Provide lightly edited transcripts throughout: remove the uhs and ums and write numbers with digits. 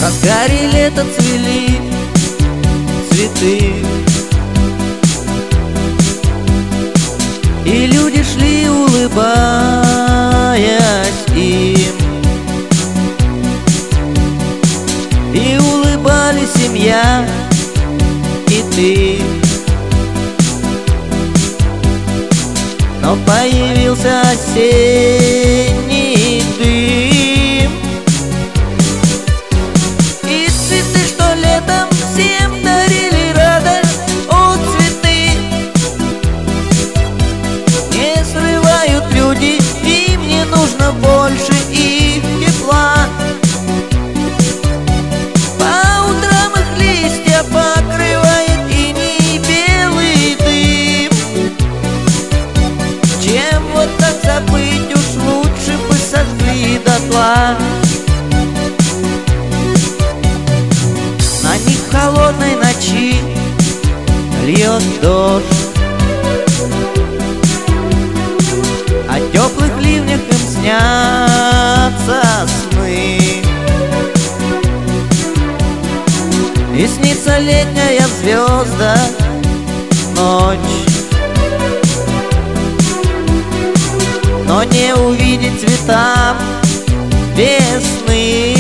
разгаре лета цвели цветы, и люди шли, улыбаясь им, и улыбались семья и ты. Но появился осенний дым, и цветы, что летом всем дарили радость, о, цветы, не срывают люди, им не нужно больше их тепла. По утрам их листья покрывает иней белый дым. Чем вот так забыть, уж лучше бы сожгли дотла. На них в холодной ночи льет дождь, о теплых ливнях им снятся сны, и снится летняя звезда ночь. Но не увидеть цветам весны.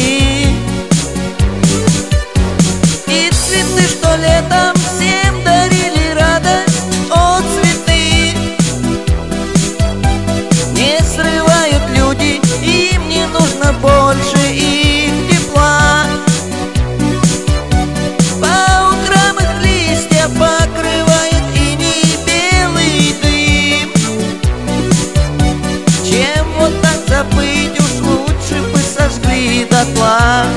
И цветы, что летом всем дарили радость, о, цветы, не срывают люди, им не нужно больше их тепла. По утрам их листья покрывает иней белый дым. Чем вот так забыть, уж лучше бы сожгли дотла.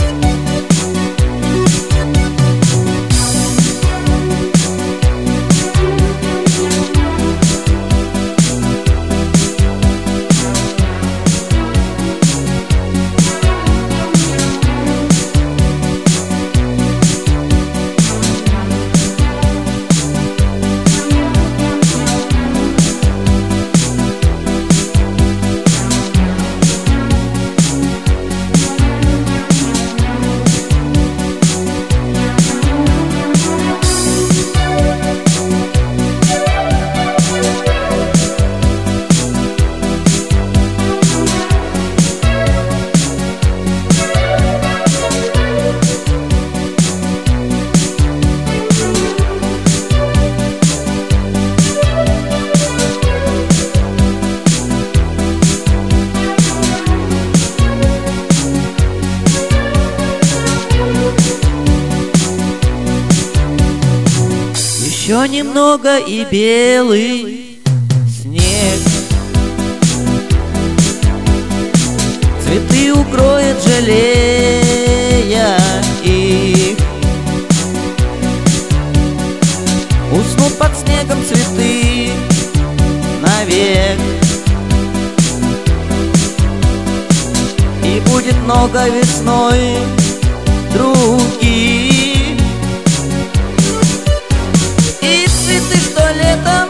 Еще немного и белый снег, цветы укроет, жалея их. Уснут под снегом цветы навек, и будет много весной других. И цветы, что летом